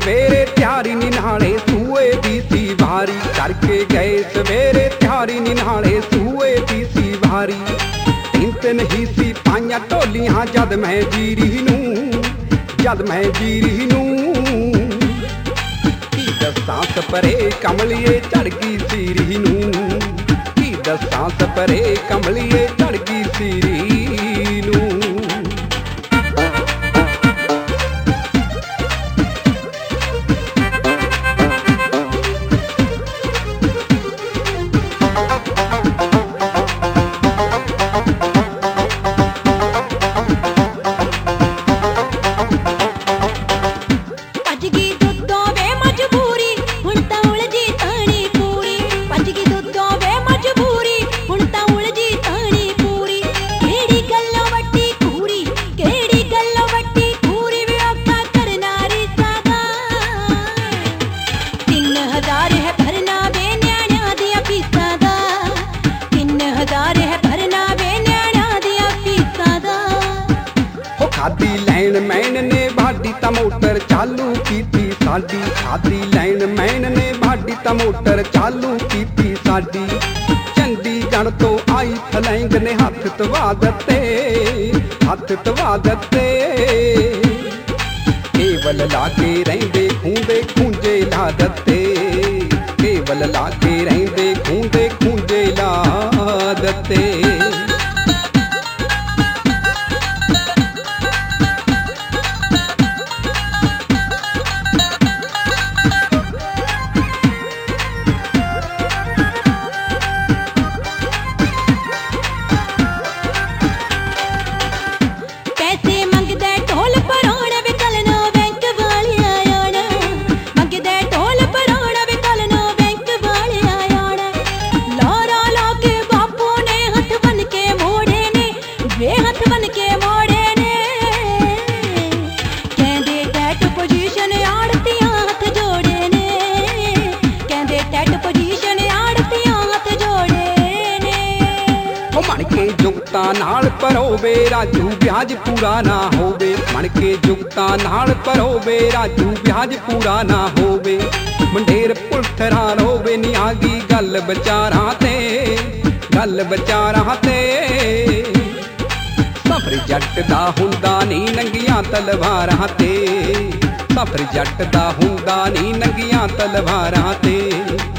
सवेरे त्यारी नी नाले सूए दी सी वारी, करके गए सवेरे त्यारी नी नाले सूए दी सी वारी। तीन ही सी पाइयां ढोलियां जद मैं जीरी नूं, जद मैं जीरी नूं। की दस्सां सपरे कमलिए चढ़ गई सीरी नूं, की दस्सां सपरे कमलिए चढ़ गई सीरी नूं। खादी लैन मैन ने बाडी ता मोटर चालू कीती साडी, खादी लैन मैन ने बाडी ता मोटर चालू कीती साडी। चंडीगढ़ तो आई फलैंग ने हथ तवा दत्ते, हथ तवा दत्ते। केवल लाके रहिंदे खूंदे खूंजे ला दत्ते, केवल लाके रहिंदे खूंदे खूंजे ला दत्ते। जुगता नाल भरोवे राजू ब्याज पूरा ना होवे, मन के जुगता नाल भरोवे राजू ब्याज पूरा ना होवे। मंडेर पुलठरा रोवे नी आ गई गल विचारां ते, गल विचारां ते। सफर जट दा हुंदा नी नंगियां तलवारां ते, सफर जट दा हुंदा नी नंगियां तलवारां ते।